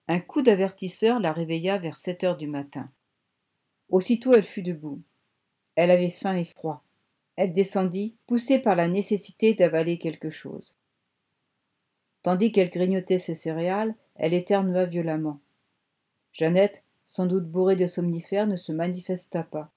Un coup d'avertisseur la réveilla vers 7 heures du matin. Aussitôt elle fut debout. Elle avait faim et froid. Elle descendit, poussée par la nécessité d'avaler quelque chose. Tandis qu'elle grignotait ses céréales, elle éternua violemment. Jeannette, sans doute bourrée de somnifères, ne se manifesta pas.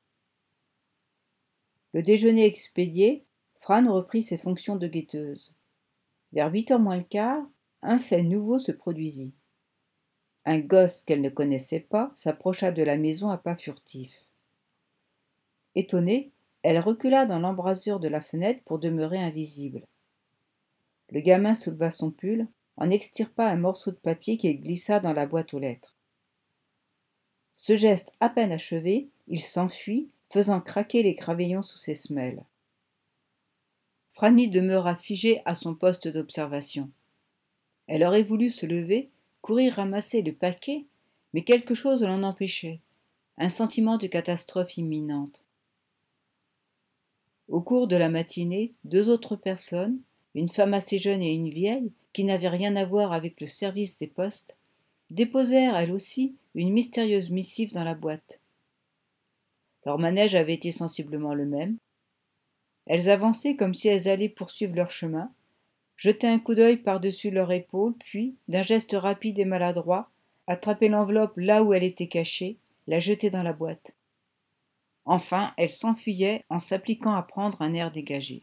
Le déjeuner expédié, Fran reprit ses fonctions de guetteuse. Vers 8 heures moins le quart, un fait nouveau se produisit. Un gosse qu'elle ne connaissait pas s'approcha de la maison à pas furtifs. Étonnée, elle recula dans l'embrasure de la fenêtre pour demeurer invisible. Le gamin souleva son pull, en extirpa un morceau de papier qu'il glissa dans la boîte aux lettres. Ce geste à peine achevé, il s'enfuit, faisant craquer les gravillons sous ses semelles. Franny demeura figée à son poste d'observation. Elle aurait voulu se lever, courir ramasser le paquet, mais quelque chose l'en empêchait, un sentiment de catastrophe imminente. Au cours de la matinée, 2 autres personnes, une femme assez jeune et une vieille, qui n'avaient rien à voir avec le service des postes, déposèrent elles aussi une mystérieuse missive dans la boîte. Leur manège avait été sensiblement le même. Elles avançaient comme si elles allaient poursuivre leur chemin, jetaient un coup d'œil par-dessus leur épaule, puis, d'un geste rapide et maladroit, attrapaient l'enveloppe là où elle était cachée, la jetaient dans la boîte. Enfin, elles s'enfuyaient en s'appliquant à prendre un air dégagé.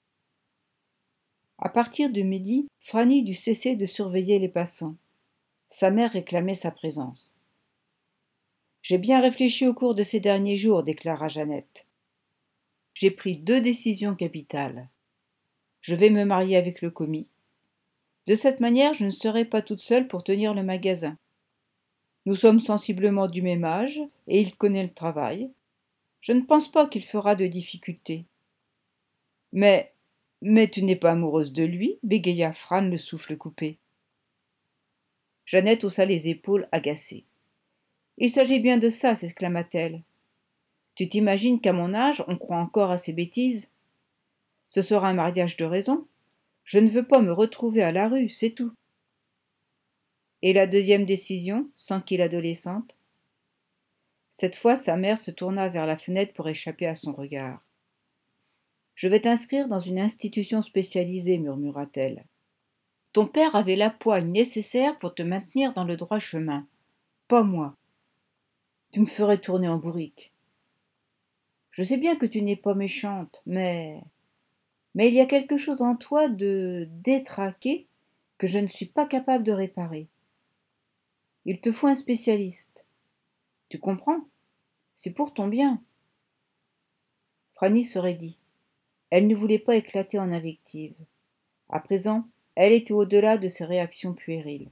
À partir de midi, Franny dut cesser de surveiller les passants. Sa mère réclamait sa présence. « J'ai bien réfléchi au cours de ces derniers jours, déclara Jeannette. J'ai pris 2 décisions capitales. Je vais me marier avec le commis. De cette manière, je ne serai pas toute seule pour tenir le magasin. Nous sommes sensiblement du même âge, et il connaît le travail. Je ne pense pas qu'il fera de difficultés. Mais tu n'es pas amoureuse de lui, bégaya Fran, le souffle coupé. Jeannette haussa les épaules, agacée. Il s'agit bien de ça, s'exclama-t-elle. Tu t'imagines qu'à mon âge, on croit encore à ces bêtises? Ce sera un mariage de raison. Je ne veux pas me retrouver à la rue, c'est tout. Et la 2e décision, s'enquit l'adolescente. Cette fois, sa mère se tourna vers la fenêtre pour échapper à son regard. Je vais t'inscrire dans une institution spécialisée, murmura-t-elle. Ton père avait la poigne nécessaire pour te maintenir dans le droit chemin. Pas moi. Tu me ferais tourner en bourrique. Je sais bien que tu n'es pas méchante, mais il y a quelque chose en toi de détraqué que je ne suis pas capable de réparer. Il te faut un spécialiste. Tu comprends? C'est pour ton bien. Franny se raidit. Elle ne voulait pas éclater en invectives. À présent, elle était au-delà de ses réactions puériles.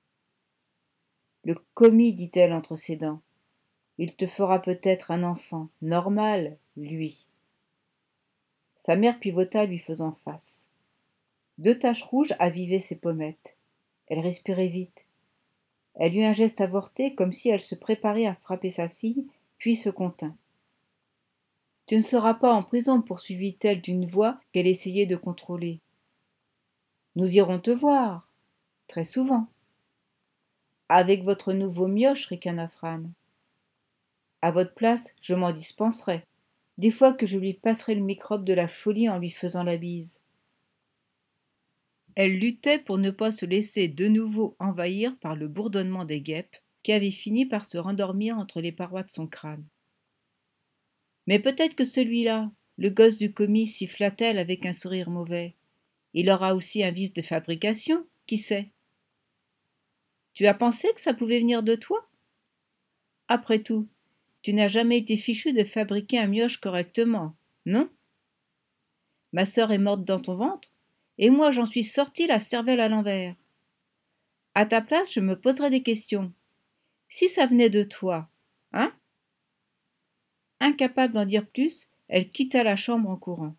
Le commis, dit-elle entre ses dents. Il te fera peut-être un enfant, normal, lui. Sa mère pivota, lui faisant face. 2 taches rouges avivaient ses pommettes. Elle respirait vite. Elle eut un geste avorté, comme si elle se préparait à frapper sa fille, puis se contint. Tu ne seras pas en prison, poursuivit-elle d'une voix qu'elle essayait de contrôler. Nous irons te voir, très souvent. Avec votre nouveau mioche, ricana Fran. À votre place, je m'en dispenserai, des fois que je lui passerai le microbe de la folie en lui faisant la bise. Elle luttait pour ne pas se laisser de nouveau envahir par le bourdonnement des guêpes qui avaient fini par se rendormir entre les parois de son crâne. Mais peut-être que celui-là, le gosse du commis, siffla-t-elle avec un sourire mauvais. Il aura aussi un vice de fabrication, qui sait? Tu as pensé que ça pouvait venir de toi? Après tout, tu n'as jamais été fichu de fabriquer un mioche correctement, non? Ma sœur est morte dans ton ventre, et moi j'en suis sortie la cervelle à l'envers. À ta place, je me poserais des questions. Si ça venait de toi, hein? Incapable d'en dire plus, elle quitta la chambre en courant.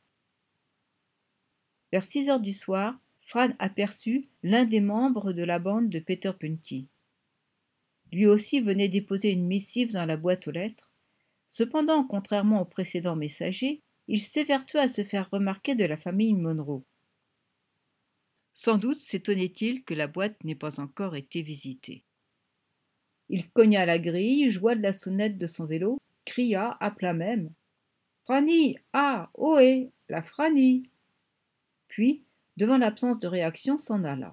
Vers 6 heures du soir, Fran aperçut l'un des membres de la bande de Peter Punky. Lui aussi venait déposer une missive dans la boîte aux lettres. Cependant, contrairement au précédent messager, il s'évertua à se faire remarquer de la famille Monroe. Sans doute s'étonnait-il que la boîte n'ait pas encore été visitée. Il cogna à la grille, joua de la sonnette de son vélo, cria, appela même. Franny, ah, ohé, la Franny. Puis, devant l'absence de réaction, s'en alla.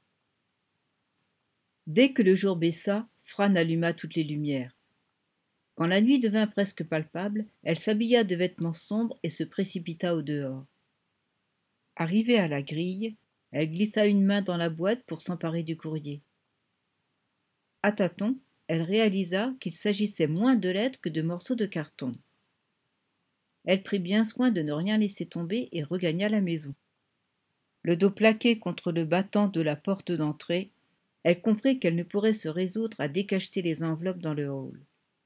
Dès que le jour baissa, Fran alluma toutes les lumières. Quand la nuit devint presque palpable, elle s'habilla de vêtements sombres et se précipita au dehors. Arrivée à la grille, elle glissa une main dans la boîte pour s'emparer du courrier. À tâtons, elle réalisa qu'il s'agissait moins de lettres que de morceaux de carton. Elle prit bien soin de ne rien laisser tomber et regagna la maison. Le dos plaqué contre le battant de la porte d'entrée, elle comprit qu'elle ne pourrait se résoudre à décacheter les enveloppes dans le hall.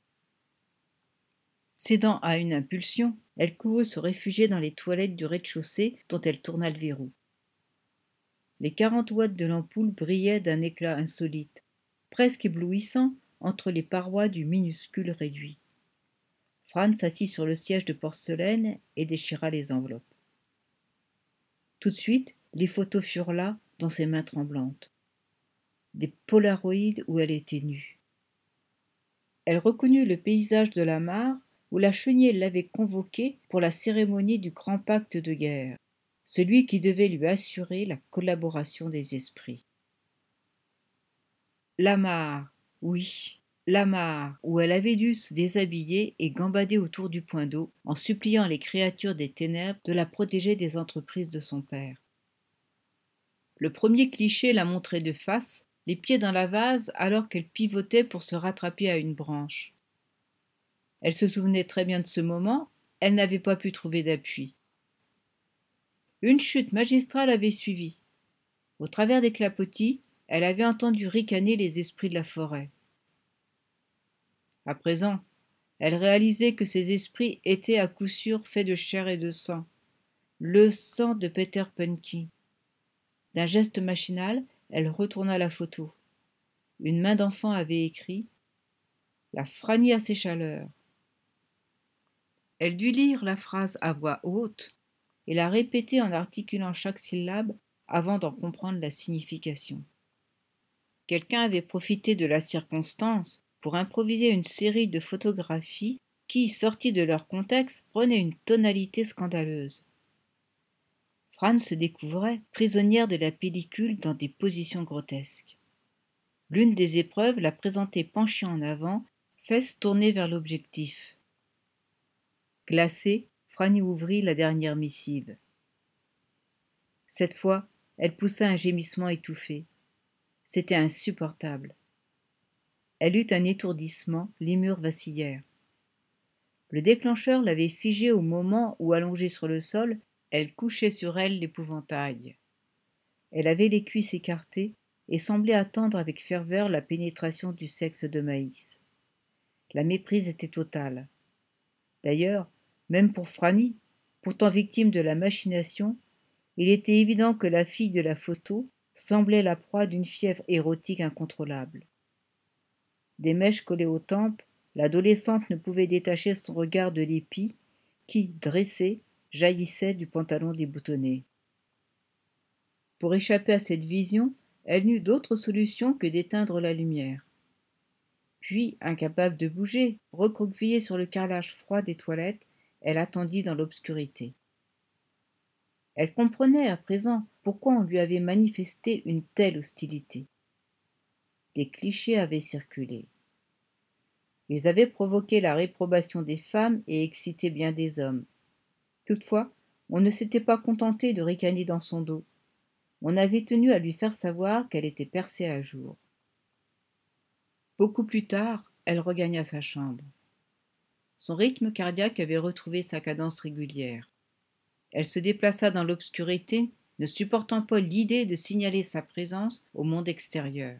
Cédant à une impulsion, elle courut se réfugier dans les toilettes du rez-de-chaussée dont elle tourna le verrou. Les 40 watts de l'ampoule brillaient d'un éclat insolite, presque éblouissant entre les parois du minuscule réduit. Fran s'assit sur le siège de porcelaine et déchira les enveloppes. Tout de suite, les photos furent là, dans ses mains tremblantes. Des polaroïdes où elle était nue. Elle reconnut le paysage de la mare où la Chenier l'avait convoquée pour la cérémonie du grand pacte de guerre, celui qui devait lui assurer la collaboration des esprits. La mare, oui, la mare, où elle avait dû se déshabiller et gambader autour du point d'eau en suppliant les créatures des ténèbres de la protéger des entreprises de son père. Le premier cliché la montrait de face, les pieds dans la vase alors qu'elle pivotait pour se rattraper à une branche. Elle se souvenait très bien de ce moment, elle n'avait pas pu trouver d'appui. Une chute magistrale avait suivi. Au travers des clapotis, elle avait entendu ricaner les esprits de la forêt. À présent, elle réalisait que ces esprits étaient à coup sûr faits de chair et de sang. Le sang de Peter Punky. D'un geste machinal, elle retourna la photo. Une main d'enfant avait écrit « La Franny a ses chaleurs ». Elle dut lire la phrase à voix haute et la répéter en articulant chaque syllabe avant d'en comprendre la signification. Quelqu'un avait profité de la circonstance pour improviser une série de photographies qui, sorties de leur contexte, prenaient une tonalité scandaleuse. Fran se découvrait prisonnière de la pellicule dans des positions grotesques. L'une des épreuves la présentait penchée en avant, fesses tournées vers l'objectif. Glacée, Franny ouvrit la dernière missive. Cette fois, elle poussa un gémissement étouffé. C'était insupportable. Elle eut un étourdissement, les murs vacillèrent. Le déclencheur l'avait figée au moment où, allongée sur le sol, elle couchait sur elle l'épouvantail. Elle avait les cuisses écartées et semblait attendre avec ferveur la pénétration du sexe de Maïs. La méprise était totale. D'ailleurs, même pour Franny, pourtant victime de la machination, il était évident que la fille de la photo semblait la proie d'une fièvre érotique incontrôlable. Des mèches collées aux tempes, l'adolescente ne pouvait détacher son regard de l'épi qui, dressé, jaillissait du pantalon déboutonné. Pour échapper à cette vision, elle n'eut d'autre solution que d'éteindre la lumière. Puis, incapable de bouger, recroquevillée sur le carrelage froid des toilettes, elle attendit dans l'obscurité. Elle comprenait à présent pourquoi on lui avait manifesté une telle hostilité. Les clichés avaient circulé. Ils avaient provoqué la réprobation des femmes et excité bien des hommes. Toutefois, on ne s'était pas contenté de ricaner dans son dos. On avait tenu à lui faire savoir qu'elle était percée à jour. Beaucoup plus tard, elle regagna sa chambre. Son rythme cardiaque avait retrouvé sa cadence régulière. Elle se déplaça dans l'obscurité, ne supportant pas l'idée de signaler sa présence au monde extérieur.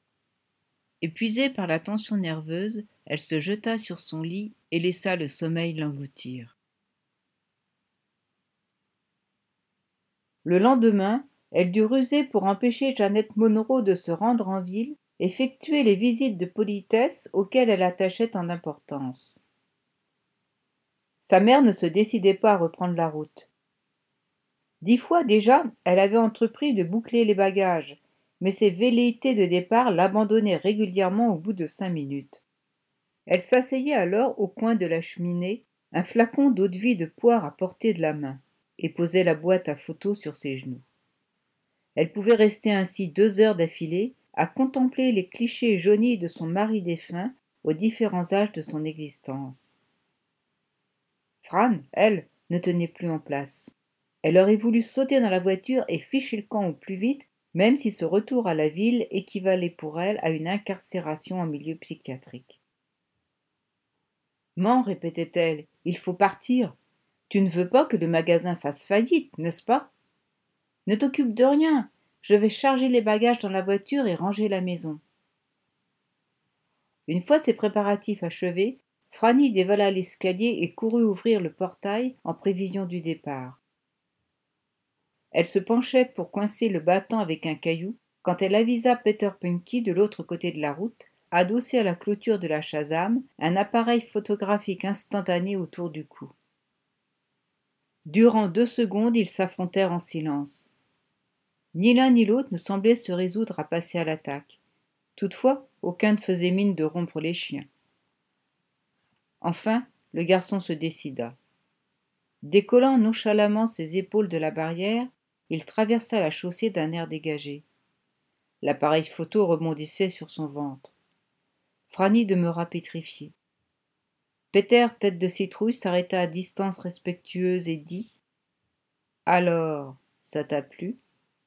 Épuisée par la tension nerveuse, elle se jeta sur son lit et laissa le sommeil l'engloutir. Le lendemain, elle dut ruser pour empêcher Jeannette Monroe de se rendre en ville, effectuer les visites de politesse auxquelles elle attachait tant d'importance. Sa mère ne se décidait pas à reprendre la route. 10 fois déjà, elle avait entrepris de boucler les bagages, mais ses velléités de départ l'abandonnaient régulièrement au bout de 5 minutes. Elle s'asseyait alors au coin de la cheminée, un flacon d'eau-de-vie de poire à portée de la main, et posait la boîte à photos sur ses genoux. Elle pouvait rester ainsi 2 heures d'affilée à contempler les clichés jaunis de son mari défunt aux différents âges de son existence. Fran, elle, ne tenait plus en place. Elle aurait voulu sauter dans la voiture et ficher le camp au plus vite, même si ce retour à la ville équivalait pour elle à une incarcération en milieu psychiatrique. Mens, répétait-elle, il faut partir. Tu ne veux pas que le magasin fasse faillite, n'est-ce pas? Ne t'occupe de rien, je vais charger les bagages dans la voiture et ranger la maison. Une fois ses préparatifs achevés, Franny dévala l'escalier et courut ouvrir le portail en prévision du départ. Elle se penchait pour coincer le battant avec un caillou quand elle avisa Peter Punky de l'autre côté de la route, adossé à la clôture de la Shazam, un appareil photographique instantané autour du cou. Durant 2 secondes, ils s'affrontèrent en silence. Ni l'un ni l'autre ne semblait se résoudre à passer à l'attaque. Toutefois, aucun ne faisait mine de rompre les chiens. Enfin, le garçon se décida. Décollant nonchalamment ses épaules de la barrière, il traversa la chaussée d'un air dégagé. L'appareil photo rebondissait sur son ventre. Franny demeura pétrifiée. Peter, tête de citrouille, s'arrêta à distance respectueuse et dit « Alors, ça t'a plu ?»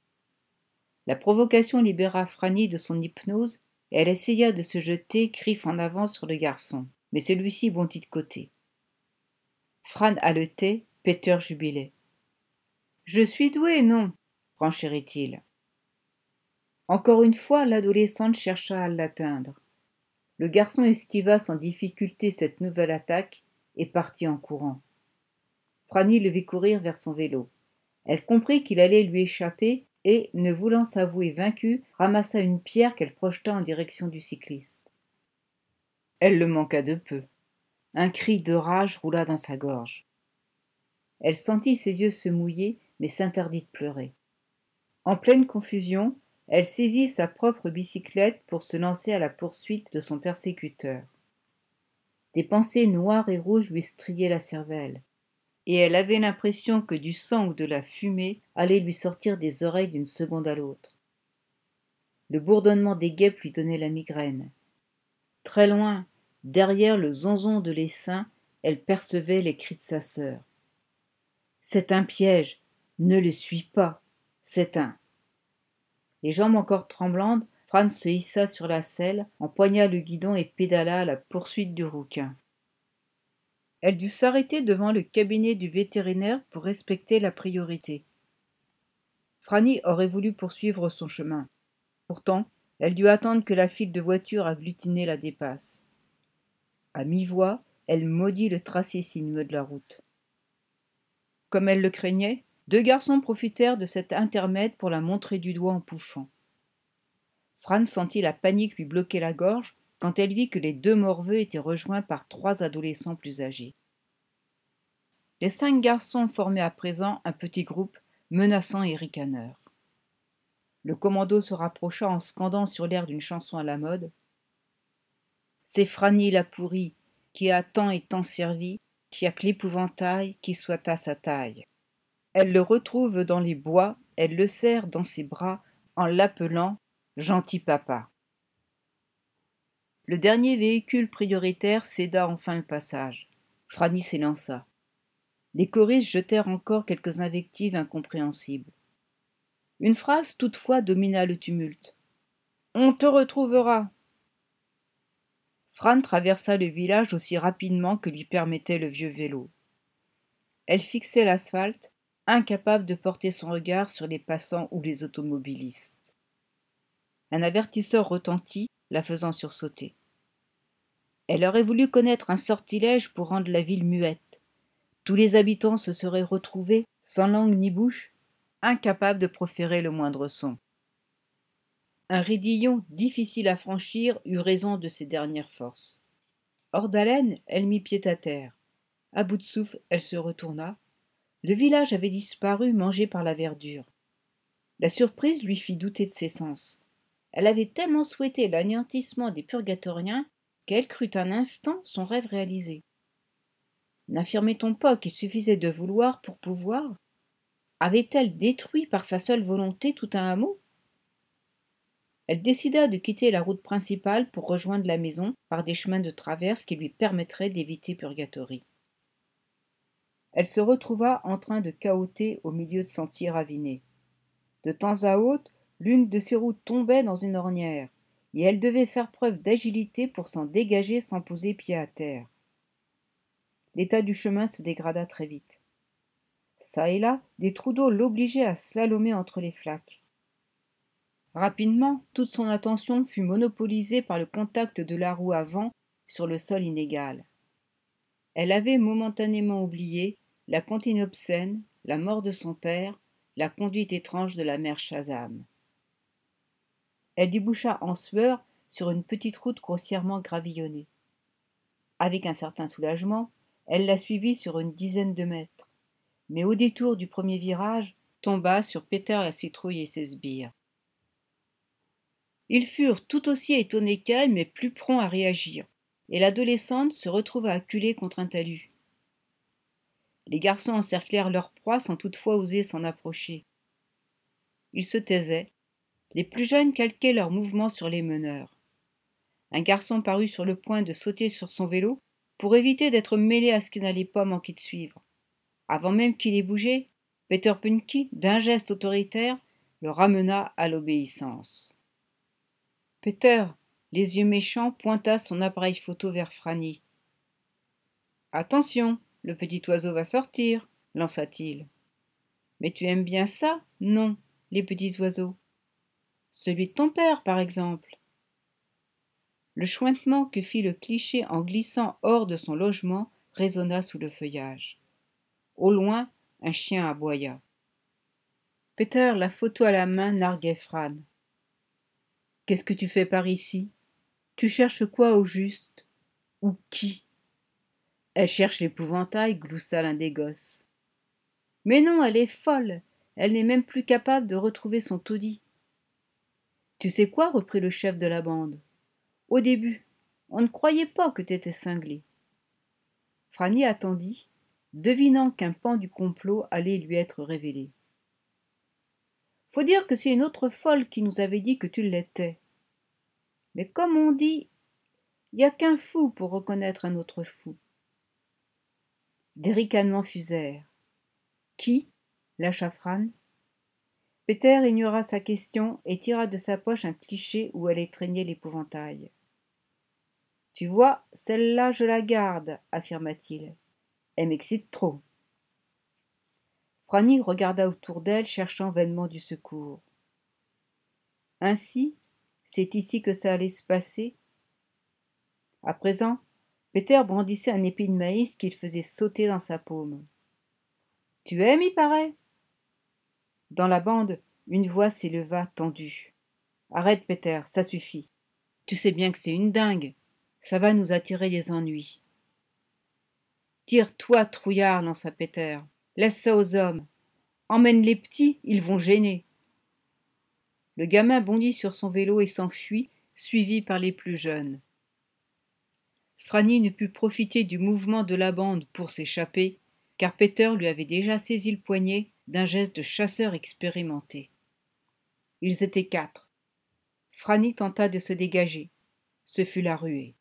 La provocation libéra Franny de son hypnose et elle essaya de se jeter, griffe en avant sur le garçon, mais celui-ci bondit de côté. Fran haletait, Peter jubilait. « Je suis doué, non ?» renchérit-il. Encore une fois, l'adolescente chercha à l'atteindre. Le garçon esquiva sans difficulté cette nouvelle attaque et partit en courant. Franny le vit courir vers son vélo. Elle comprit qu'il allait lui échapper et, ne voulant s'avouer vaincue, ramassa une pierre qu'elle projeta en direction du cycliste. Elle le manqua de peu. Un cri de rage roula dans sa gorge. Elle sentit ses yeux se mouiller, mais s'interdit de pleurer. En pleine confusion, elle saisit sa propre bicyclette pour se lancer à la poursuite de son persécuteur. Des pensées noires et rouges lui striaient la cervelle, et elle avait l'impression que du sang ou de la fumée allait lui sortir des oreilles d'une seconde à l'autre. Le bourdonnement des guêpes lui donnait la migraine. Très loin, derrière le zonzon de l'essaim, elle percevait les cris de sa sœur. « C'est un piège, ne le suis pas, c'est un... » Les jambes encore tremblantes, Franz se hissa sur la selle, empoigna le guidon et pédala à la poursuite du rouquin. Elle dut s'arrêter devant le cabinet du vétérinaire pour respecter la priorité. Franny aurait voulu poursuivre son chemin. Pourtant, elle dut attendre que la file de voitures agglutinée la dépasse. À mi-voix, elle maudit le tracé sinueux de la route. Comme elle le craignait, 2 garçons profitèrent de cet intermède pour la montrer du doigt en pouffant. Franz sentit la panique lui bloquer la gorge quand elle vit que les 2 morveux étaient rejoints par 3 adolescents plus âgés. Les 5 garçons formaient à présent un petit groupe menaçant et ricaneur. Le commando se rapprocha en scandant sur l'air d'une chanson à la mode. « C'est Franny la pourrie, qui a tant et tant servi, qui a que l'épouvantail qui soit à sa taille. Elle le retrouve dans les bois, elle le serre dans ses bras en l'appelant gentil papa. » Le dernier véhicule prioritaire céda enfin le passage. Franny s'élança. Les choristes jetèrent encore quelques invectives incompréhensibles. Une phrase toutefois domina le tumulte. « On te retrouvera !» Fran traversa le village aussi rapidement que lui permettait le vieux vélo. Elle fixait l'asphalte, incapable de porter son regard sur les passants ou les automobilistes. Un avertisseur retentit, la faisant sursauter. Elle aurait voulu connaître un sortilège pour rendre la ville muette. Tous les habitants se seraient retrouvés, sans langue ni bouche, incapables de proférer le moindre son. Un raidillon difficile à franchir eut raison de ses dernières forces. Hors d'haleine, elle mit pied à terre. À bout de souffle, elle se retourna. Le village avait disparu, mangé par la verdure. La surprise lui fit douter de ses sens. Elle avait tellement souhaité l'anéantissement des purgatoriens qu'elle crut un instant son rêve réalisé. N'affirmait-on pas qu'il suffisait de vouloir pour pouvoir? Avait-elle détruit par sa seule volonté tout un hameau? Elle décida de quitter la route principale pour rejoindre la maison par des chemins de traverse qui lui permettraient d'éviter Purgatory. Elle se retrouva en train de cahoter au milieu de sentiers ravinés. De temps à autre, l'une de ses routes tombait dans une ornière, et elle devait faire preuve d'agilité pour s'en dégager sans poser pied à terre. L'état du chemin se dégrada très vite. Çà et là, des trous d'eau l'obligeaient à slalomer entre les flaques. Rapidement, toute son attention fut monopolisée par le contact de la roue avant sur le sol inégal. Elle avait momentanément oublié la comptine obscène, la mort de son père, la conduite étrange de la mère Shazam. Elle déboucha en sueur sur une petite route grossièrement gravillonnée. Avec un certain soulagement, elle la suivit sur une dizaine de mètres, mais au détour du premier virage, tomba sur Peter la citrouille et ses sbires. Ils furent tout aussi étonnés qu'elle, mais plus prompts à réagir, et l'adolescente se retrouva acculée contre un talus. Les garçons encerclèrent leur proie sans toutefois oser s'en approcher. Ils se taisaient. Les plus jeunes calquaient leurs mouvements sur les meneurs. Un garçon parut sur le point de sauter sur son vélo pour éviter d'être mêlé à ce qui n'allait pas manquer de suivre. Avant même qu'il ait bougé, Peter Punky, d'un geste autoritaire, le ramena à l'obéissance. Peter, les yeux méchants, pointa son appareil photo vers Franny. « Attention, le petit oiseau va sortir, lança-t-il. « Mais tu aimes bien ça, non, les petits oiseaux? Celui de ton père, par exemple. » Le chointement que fit le cliché en glissant hors de son logement résonna sous le feuillage. Au loin, un chien aboya. Peter, la photo à la main, narguait Fran. « Qu'est-ce que tu fais par ici? Tu cherches quoi au juste? Ou qui? » Elle cherche l'épouvantail, gloussa l'un des gosses. Mais non, elle est folle. Elle n'est même plus capable de retrouver son taudis. Tu sais quoi, reprit le chef de la bande. Au début, on ne croyait pas que t'étais cinglé. Franny attendit, devinant qu'un pan du complot allait lui être révélé. Faut dire que c'est une autre folle qui nous avait dit que tu l'étais. Mais comme on dit, y a qu'un fou pour reconnaître un autre fou. Des ricanements fusèrent. Qui? Lâcha Fran. Peter ignora sa question et tira de sa poche un cliché où elle étreignait l'épouvantail. Tu vois, celle-là je la garde, affirma-t-il. Elle m'excite trop. Franny regarda autour d'elle, cherchant vainement du secours. Ainsi, c'est ici que ça allait se passer. À présent, Peter brandissait un épi de maïs qu'il faisait sauter dans sa paume. Tu aimes, il paraît. Dans la bande, une voix s'éleva tendue. Arrête, Peter, ça suffit. Tu sais bien que c'est une dingue. Ça va nous attirer des ennuis. Tire-toi, trouillard, lança Peter. Laisse ça aux hommes. Emmène les petits, ils vont gêner. Le gamin bondit sur son vélo et s'enfuit, suivi par les plus jeunes. Franny ne put profiter du mouvement de la bande pour s'échapper, car Peter lui avait déjà saisi le poignet d'un geste de chasseur expérimenté. Ils étaient 4. Franny tenta de se dégager. Ce fut la ruée.